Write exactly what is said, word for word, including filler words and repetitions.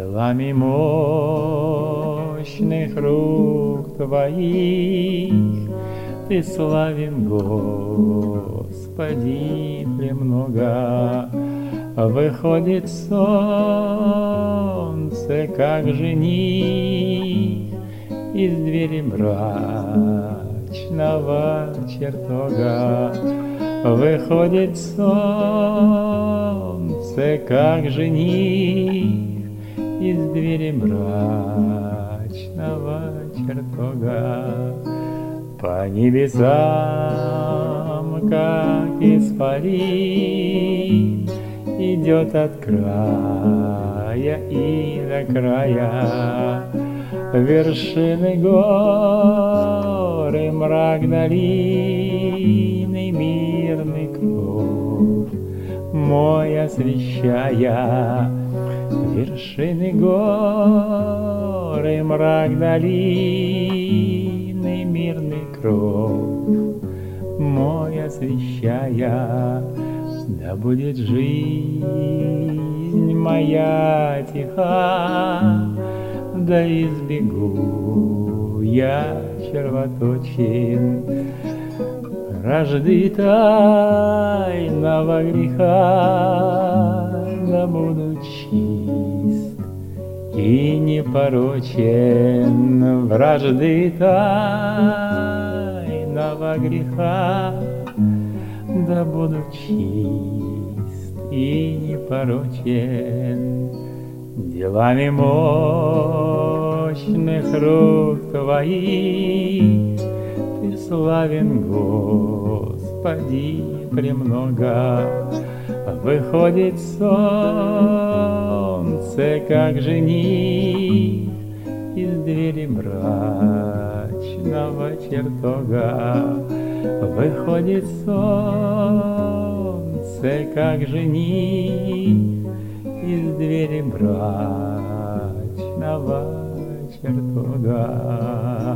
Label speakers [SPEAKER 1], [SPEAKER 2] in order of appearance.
[SPEAKER 1] Делами мощных рук Твоих Ты славен, Господи, премного. Выходит солнце, как жених, из двери брачного чертога. Выходит солнце, как жених, из двери брачного чертога. По небесам, как испарин, идет от края и до края. Вершины горы, мрак долины, мирный круг мой освещая. Вершины горы, мрак долины, мирный круг мой освещая. Да будет жизнь моя тиха, да избегу я червоточин, вражды тайного греха, да буду чист и непорочен. Вражды тайного греха, да буду чист и непорочен. Делами мощных рук Твоих Ты славен, Господи, премного. Выходит солнце, как жених, из двери брачного чертога. Выходит солнце, как жених, из двери брачного чертога.